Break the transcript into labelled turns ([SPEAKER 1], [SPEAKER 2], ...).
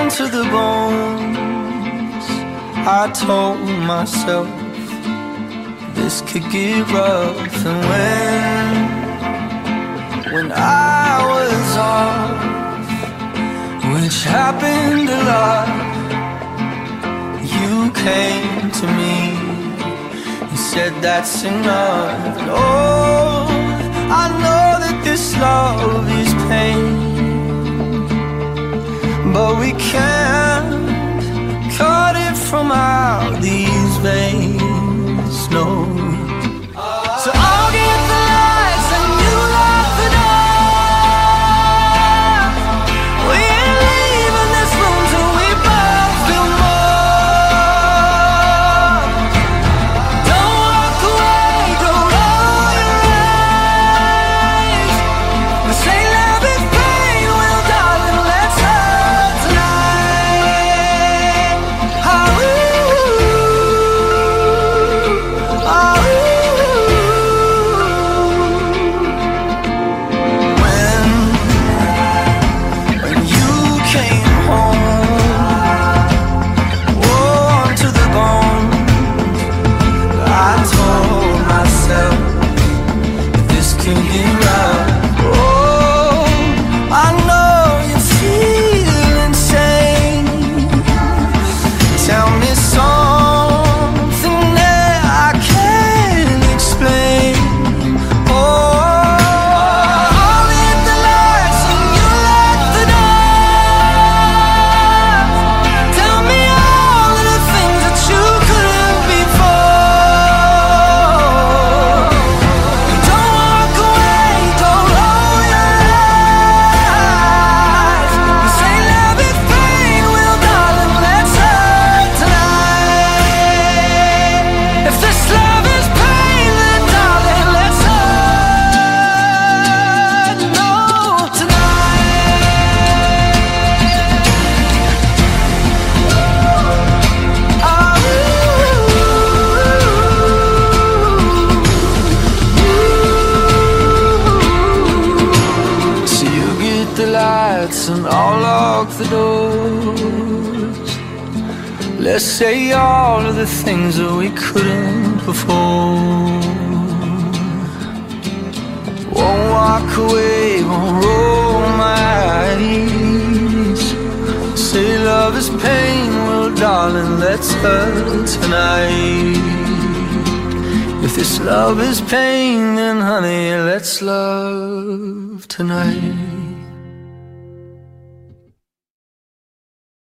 [SPEAKER 1] to the bones. I told myself this could get rough. And when I was off, which happened a lot, you came to me and said that's enough. And oh, I know that this love is pain, but we can't cut it from out these veins, no. So I'll get the lights and you lock the door. We ain't leaving this room till we both feel more. Don't walk away, don't roll your eyes. This ain't love, it's pain, well darling, let's hurt tonight. When you came home, warm to the bone, I told myself this could get rough. Oh, I know you feel insane. Tell me something that I can't explain. Oh, I'll hit the lights and you lock the door. Tell me all of the things that you couldn't before. Don't walk away, don't roll your eyes. This ain't love, it's pain, well darling, let's hurt tonight. If this love is pain, then darling, let's hurt, no, tonight. So you get the lights and I'll lock the doors. Let's say all of the things that we couldn't before. Won't walk away, won't roll my eyes. Say love is pain, well darling, let's hurt tonight. If this love is pain, then honey, let's love tonight.